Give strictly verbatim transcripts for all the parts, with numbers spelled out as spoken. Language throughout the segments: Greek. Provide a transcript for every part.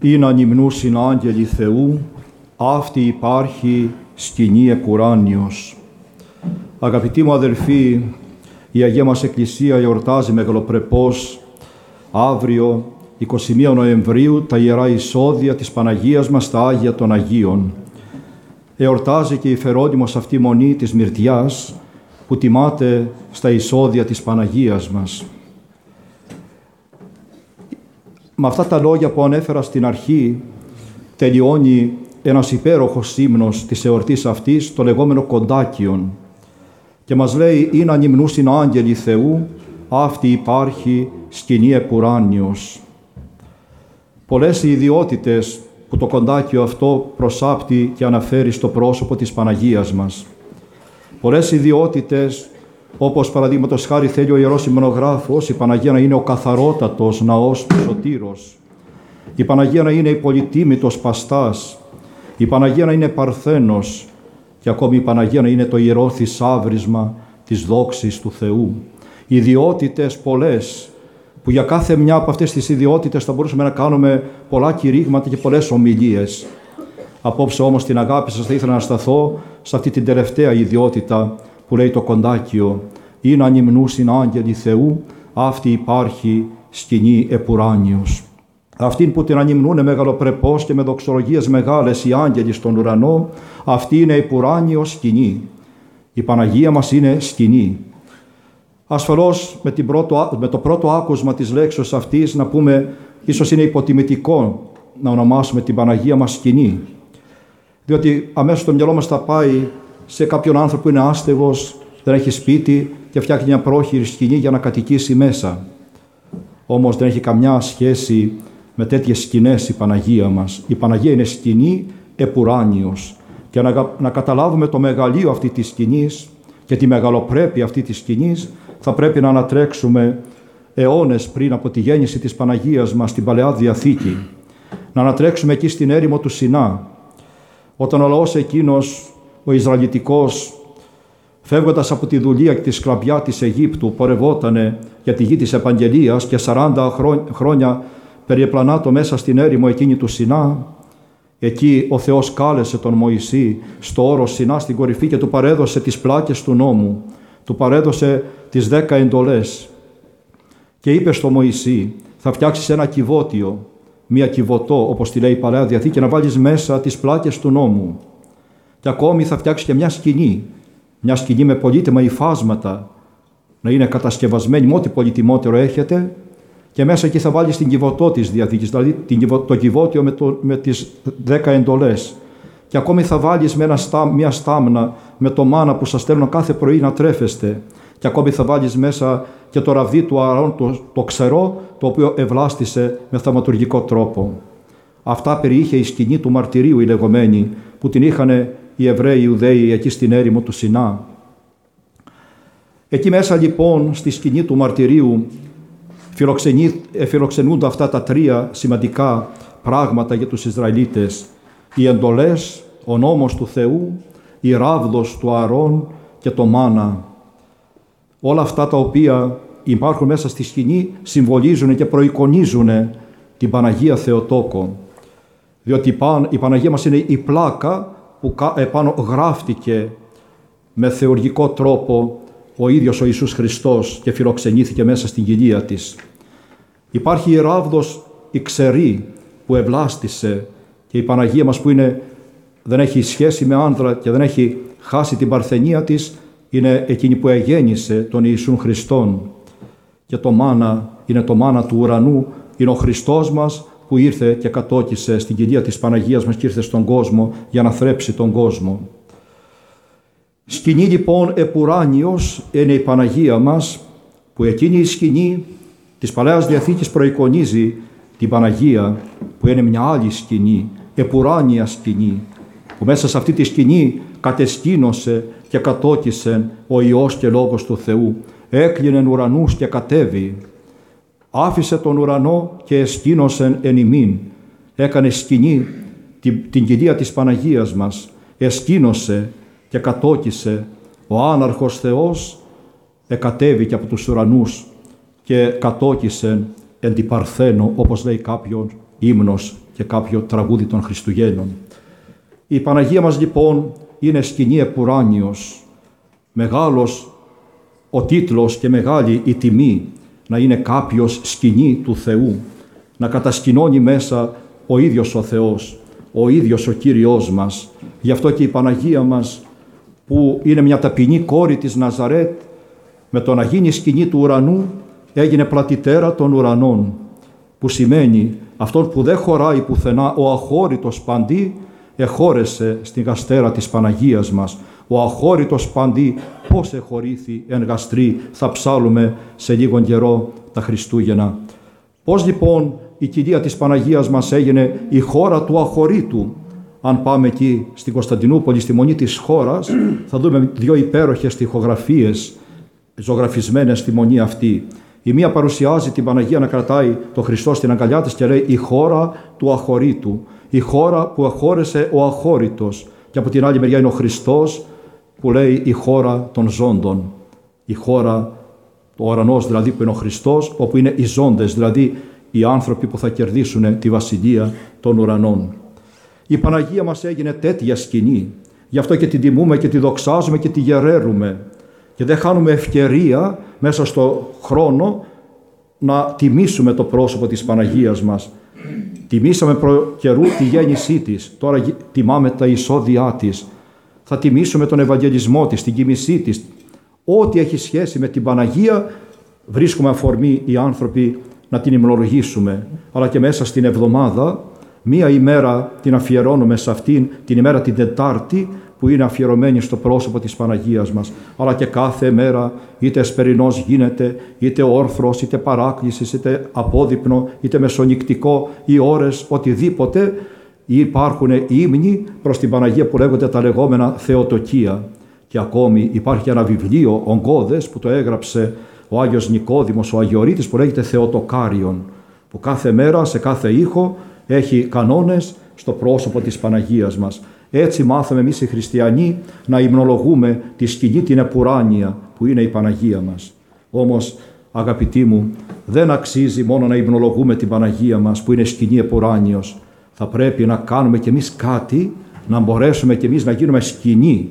Είναι ανυμνούσιν άγγελοι Θεού, αυτή υπάρχει σκηνή επουράνιος. Αγαπητοί μου αδελφοί, η Αγία μας Εκκλησία εορτάζει μεγαλοπρεπώς αύριο, εικοστή πρώτη Νοεμβρίου, τα Ιερά Εισόδια της Παναγίας μας στα Άγια των Αγίων. Εορτάζει και η φερόντιμος αυτή μονή της Μυρτιάς, που τιμάται στα Εισόδια της Παναγίας μας. Με αυτά τα λόγια που ανέφερα στην αρχή, τελειώνει ένας υπέροχος ύμνος της εορτής αυτής, το λεγόμενο Κοντάκιον. Και μας λέει, είναι ανυμνούσιν άγγελοι Θεού, αυτή υπάρχει σκηνή επουράνιος. Πολλές οι ιδιότητες που το Κοντάκιο αυτό προσάπτει και αναφέρει στο πρόσωπο της Παναγίας μας. Πολλές ιδιότητες, όπως παραδείγματος χάρη θέλει ο Ιερός Υμνογράφος, η Παναγία να είναι ο καθαρότατος ναός του Σωτήρος, η Παναγία να είναι η πολυτίμητος παστάς, η Παναγία να είναι παρθένος και ακόμη η Παναγία να είναι το ιερό θησάβρισμα της δόξης του Θεού. Ιδιότητες πολλές, που για κάθε μια από αυτές τις ιδιότητες θα μπορούσαμε να κάνουμε πολλά κηρύγματα και πολλές ομιλίες. Απόψε όμως την αγάπη σας θα ήθελα να σταθώ σε αυτή την τελευταία ιδιότητα που λέει το Κοντάκιο. Είναι ανυμνούσιν άγγελοι Θεού, αυτή υπάρχει σκηνή επουράνιος. Αυτήν που την ανυμνούνε μεγαλοπρεπώς και με δοξολογίες μεγάλες οι άγγελοι στον ουρανό, αυτή είναι επουράνιος σκηνή. Η Παναγία μας είναι σκηνή. Ασφαλώς με, την πρώτο, με το πρώτο άκουσμα της λέξης αυτής να πούμε, ίσως είναι υποτιμητικό να ονομάσουμε την Παναγία μας σκηνή. Διότι αμέσως το μυαλό μας θα πάει σε κάποιον άνθρωπο που είναι άστεγος, δεν έχει σπίτι και φτιάχνει μια πρόχειρη σκηνή για να κατοικήσει μέσα. Όμως δεν έχει καμιά σχέση με τέτοιες σκηνές η Παναγία μας. Η Παναγία είναι σκηνή επουράνιος. Και να, να καταλάβουμε το μεγαλείο αυτή της σκηνής και τη μεγαλοπρέπεια αυτή της σκηνής, θα πρέπει να ανατρέξουμε αιώνες πριν από τη γέννηση της Παναγίας μας στην Παλαιά Διαθήκη. Να ανατρέξουμε εκεί στην έρημο του Σινά, όταν ο λαός εκείνος, ο Ισραηλιτικός, φεύγοντας από τη δουλεία και τη σκλαβιά της Αιγύπτου, πορευότανε για τη γη της Επαγγελίας και σαράντα χρόνια περιεπλανάτο μέσα στην έρημο εκείνη του Σινά. Εκεί ο Θεός κάλεσε τον Μωυσή στο όρος Σινά στην κορυφή και του παρέδωσε τις πλάκες του νόμου, του παρέδωσε τις δέκα εντολές και είπε στο Μωυσή, θα φτιάξεις ένα κυβότιο, μία κυβωτό όπως τη λέει η Παλαιά Διαθήκη, να βάλεις μέσα τις πλάκες του νόμου και ακόμη θα φτιάξεις και μια σκηνή, μια σκηνή με πολύτιμα υφάσματα, να είναι κατασκευασμένη με ό,τι πολυτιμότερο έχετε και μέσα εκεί θα βάλεις την κυβωτό της Διαθήκης, δηλαδή το κυβότιο με, το, με τις δέκα εντολές. Και ακόμη θα βάλεις με ένα στά, μια στάμνα με το μάνα που σας στέλνω κάθε πρωί να τρέφεστε. Και ακόμη θα βάλεις μέσα και το ραβδί του Αρών, το, το ξερό, το οποίο ευλάστησε με θαυματουργικό τρόπο. Αυτά περιείχε η σκηνή του μαρτυρίου, η λεγόμενη, που την είχαν οι Εβραίοι Ιουδαίοι εκεί στην έρημο του Σινά. Εκεί μέσα λοιπόν στη σκηνή του μαρτυρίου φιλοξενούνται αυτά τα τρία σημαντικά πράγματα για τους Ισραηλίτες. Οι εντολές, ο νόμος του Θεού, η ράβδος του Αρών και το μάνα. Όλα αυτά τα οποία υπάρχουν μέσα στη σκηνή συμβολίζουν και προεικονίζουν την Παναγία Θεοτόκο. Διότι η Παναγία μας είναι η πλάκα που επάνω γράφτηκε με θεουργικό τρόπο ο ίδιος ο Ιησούς Χριστός και φιλοξενήθηκε μέσα στην κοιλία της. Υπάρχει η ράβδος η ξερή που ευλάστησε και η Παναγία μας που είναι, δεν έχει σχέση με άνδρα και δεν έχει χάσει την παρθενία της, είναι εκείνη που εγέννησε τον Ιησούν Χριστόν. Και το μάνα είναι το μάνα του ουρανού, είναι ο Χριστός μας που ήρθε και κατόκισε στην κοιλία της Παναγίας μας και ήρθε στον κόσμο για να θρέψει τον κόσμο. Σκηνή λοιπόν επουράνιος είναι η Παναγία μας, που εκείνη η σκηνή της Παλαιάς Διαθήκης προεικονίζει την Παναγία που είναι μια άλλη σκηνή, επουράνια σκηνή, που μέσα σε αυτή τη σκηνή κατεσκήνωσε και κατόκισε ο Υιός και Λόγος του Θεού, έκλεινε ουρανούς και κατέβη, άφησε τον ουρανό και εσκήνωσε εν ημίν, έκανε σκηνή την, την κοιλία της Παναγίας μας, εσκήνωσε και κατόκισε, ο άναρχος Θεός εκατέβηκε από τους ουρανούς και κατόκισε εν την Παρθένο, όπως λέει κάποιον ύμνος, και κάποιο τραγούδι των Χριστουγέννων. Η Παναγία μας λοιπόν είναι σκηνή επουράνιος. Μεγάλος ο τίτλος και μεγάλη η τιμή να είναι κάποιος σκηνή του Θεού, να κατασκηνώνει μέσα ο ίδιος ο Θεός, ο ίδιος ο Κύριος μας. Γι' αυτό και η Παναγία μας, που είναι μια ταπεινή κόρη της Ναζαρέτ, με το να γίνει σκηνή του ουρανού έγινε πλατητέρα των ουρανών, που σημαίνει αυτόν που δεν χωράει πουθενά, ο αχώρητος παντί εχώρεσε στην γαστέρα της Παναγίας μας. Ο αχώρητος παντί πώς εχωρήθη εν γαστρή, θα ψάλουμε σε λίγον καιρό τα Χριστούγεννα. Πώς λοιπόν η κηδεία της Παναγίας μας έγινε η χώρα του αχωρήτου. Αν πάμε εκεί στην Κωνσταντινούπολη, στη Μονή της χώρας, θα δούμε δύο υπέροχες στιχογραφίες ζωγραφισμένες στη Μονή αυτή. Η μία παρουσιάζει την Παναγία να κρατάει το Χριστό στην αγκαλιά της και λέει η χώρα του αχωρήτου, η χώρα που αχώρεσε ο αχώρητος. Και από την άλλη μεριά είναι ο Χριστός που λέει η χώρα των ζώντων, η χώρα, ο ουρανός δηλαδή που είναι ο Χριστός, όπου είναι οι ζώντες, δηλαδή οι άνθρωποι που θα κερδίσουν τη βασιλεία των ουρανών. Η Παναγία μας έγινε τέτοια σκηνή, γι' αυτό και την τιμούμε και τη δοξάζουμε και τη γεραίρουμε και δεν χάνουμε ευκαιρία μέσα στο χρόνο να τιμήσουμε το πρόσωπο της Παναγίας μας. Τιμήσαμε προ καιρού τη γέννησή της, τώρα τιμάμε τα εισόδια της. Θα τιμήσουμε τον Ευαγγελισμό της, την κοιμησή της. Ό,τι έχει σχέση με την Παναγία βρίσκουμε αφορμή οι άνθρωποι να την υμνολογήσουμε. Αλλά και μέσα στην εβδομάδα, μία ημέρα την αφιερώνουμε σε αυτήν, την ημέρα την Τετάρτη, που είναι αφιερωμένη στο πρόσωπο της Παναγίας μας. Αλλά και κάθε μέρα, είτε εσπερινός γίνεται, είτε όρθρος, είτε παράκλησης, είτε απόδειπνο, είτε μεσονυκτικό, ή ώρες, οτιδήποτε, υπάρχουν ύμνοι προς την Παναγία που λέγονται τα λεγόμενα Θεοτοκία. Και ακόμη υπάρχει ένα βιβλίο, Ογκώδες, που το έγραψε ο Άγιος Νικόδημος, ο Αγιορείτης, που λέγεται Θεοτοκάριον, που κάθε μέρα, σε κάθε ήχο, έχει κανόνες στο πρόσωπο της Παναγίας μας. Έτσι μάθαμε εμείς οι χριστιανοί να υμνολογούμε τη σκηνή την επουράνια που είναι η Παναγία μας. Όμως, αγαπητοί μου, δεν αξίζει μόνο να υμνολογούμε την Παναγία μας που είναι σκηνή επουράνιος. Θα πρέπει να κάνουμε κι εμείς κάτι, να μπορέσουμε κι εμείς να γίνουμε σκηνή.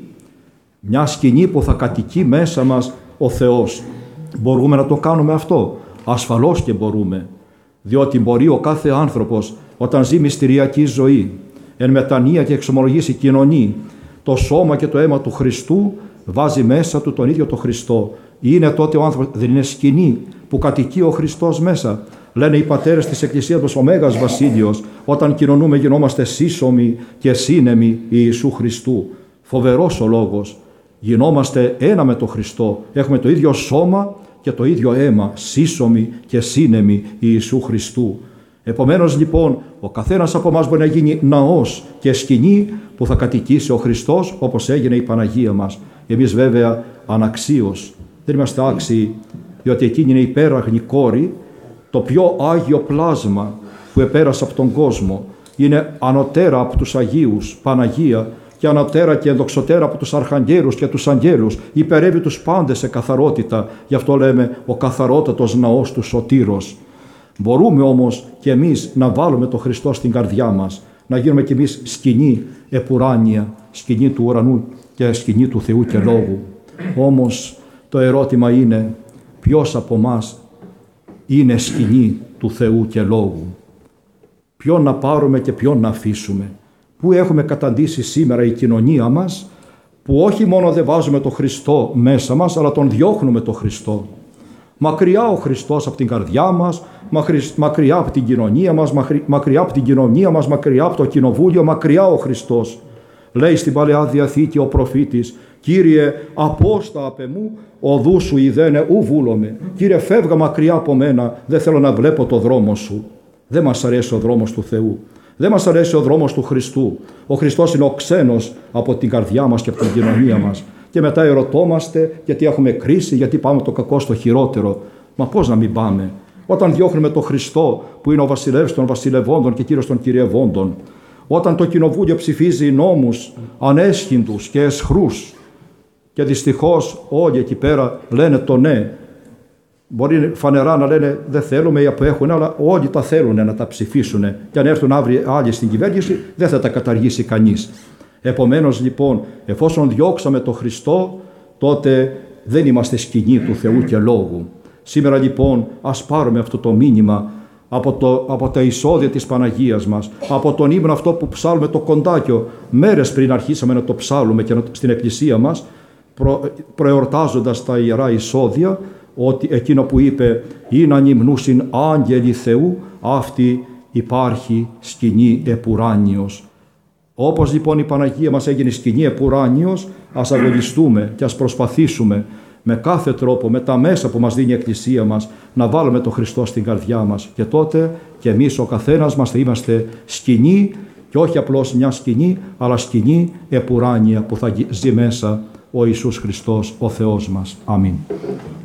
Μια σκηνή που θα κατοικεί μέσα μας ο Θεός. Μπορούμε να το κάνουμε αυτό? Ασφαλώς και μπορούμε. Διότι μπορεί ο κάθε άνθρωπος όταν ζει μυστηριακή ζωή, εν μετανία και εξομολογήσει κοινωνεί, το σώμα και το αίμα του Χριστού βάζει μέσα του τον ίδιο τον Χριστό. Είναι τότε ο άνθρωπος, δεν είναι σκηνή που κατοικεί ο Χριστός μέσα? Λένε οι πατέρες της Εκκλησίας, ο Μέγας Βασίλειος, όταν κοινωνούμε γινόμαστε σύσσωμοι και σύνεμοι Ιησού Χριστού. Φοβερός ο λόγος. Γινόμαστε ένα με τον Χριστό. Έχουμε το ίδιο σώμα και το ίδιο αίμα, σύσσωμοι και σύνεμοι Ιησού Χριστού. Επομένως λοιπόν, ο καθένας από εμάς μπορεί να γίνει ναός και σκηνή που θα κατοικήσει ο Χριστός, όπως έγινε η Παναγία μας. Εμείς βέβαια αναξίως δεν είμαστε άξιοι, διότι εκείνη είναι η υπέραγνη κόρη, το πιο άγιο πλάσμα που επέρασε από τον κόσμο. Είναι ανωτέρα από τους Αγίους, Παναγία, και ανωτέρα και ενδοξωτέρα από τους αρχαγγέλους και τους αγγέλους. Υπερεύει τους πάντες σε καθαρότητα. Γι' αυτό λέμε ο καθαρότατος ναός του Σωτήρος. Μπορούμε όμως και εμείς να βάλουμε τον Χριστό στην καρδιά μας, να γίνουμε κι εμείς σκηνή επουράνια, σκηνή του ουρανού και σκηνή του Θεού και Λόγου. Όμως το ερώτημα είναι, ποιος από μας είναι σκηνή του Θεού και Λόγου? Ποιον να πάρουμε και ποιον να αφήσουμε? Πού έχουμε καταντήσει σήμερα η κοινωνία μας, που όχι μόνο δεν βάζουμε τον Χριστό μέσα μας, αλλά τον διώχνουμε τον Χριστό. Μακριά ο Χριστός από την καρδιά μας, μακριά από την κοινωνία μας, μακριά από την κοινωνία μας, μακριά από το κοινοβούλιο, μακριά ο Χριστός. Λέει στην Παλαιά Διαθήκη ο προφήτης, «Κύριε, απόστα απ' εμού, οδού σου ιδένε ου βούλομαι». Κύριε, φεύγα μακριά από μένα, δεν θέλω να βλέπω το δρόμο σου. Δεν μας αρέσει ο δρόμος του Θεού. Δεν μας αρέσει ο δρόμος του Χριστού. Ο Χριστός είναι ο ξένος από την καρδιά μας και από την κοινωνία μας. Και μετά ερωτόμαστε γιατί έχουμε κρίση, γιατί πάμε το κακό στο χειρότερο. Μα πώς να μην πάμε? Όταν διώχνουμε τον Χριστό που είναι ο βασιλεύς των βασιλευόντων και κύριος των κυριευόντων. Όταν το κοινοβούλιο ψηφίζει νόμους ανέσχυντους και εσχρούς και δυστυχώς όλοι εκεί πέρα λένε το ναι. Μπορεί φανερά να λένε δεν θέλουμε ή απέχουν, αλλά όλοι τα θέλουν να τα ψηφίσουν. Και αν έρθουν αύριο άλλοι στην κυβέρνηση, δεν θα τα καταργήσει κανείς. Επομένως λοιπόν, εφόσον διώξαμε τον Χριστό, τότε δεν είμαστε σκηνή του Θεού και Λόγου. Σήμερα λοιπόν ας πάρουμε αυτό το μήνυμα από, το, από τα εισόδια της Παναγίας μας, από τον ύμνο αυτό που ψάλουμε το κοντάκιο, μέρες πριν αρχίσαμε να το ψάλουμε και στην εκκλησία μας, προ, προεορτάζοντας τα ιερά εισόδια, ότι εκείνο που είπε «Είναι ανυμνούσιν άγγελοι Θεού, αυτή υπάρχει σκηνή επουράνιος». Όπως λοιπόν η Παναγία μας έγινε σκηνή επουράνιος, ας αγωνιστούμε και ας προσπαθήσουμε με κάθε τρόπο, με τα μέσα που μας δίνει η Εκκλησία μας, να βάλουμε τον Χριστό στην καρδιά μας. Και τότε και εμείς ο καθένας μας θα είμαστε σκηνή, και όχι απλώς μια σκηνή, αλλά σκηνή επουράνια που θα ζει μέσα ο Ιησούς Χριστός, ο Θεός μας. Αμήν.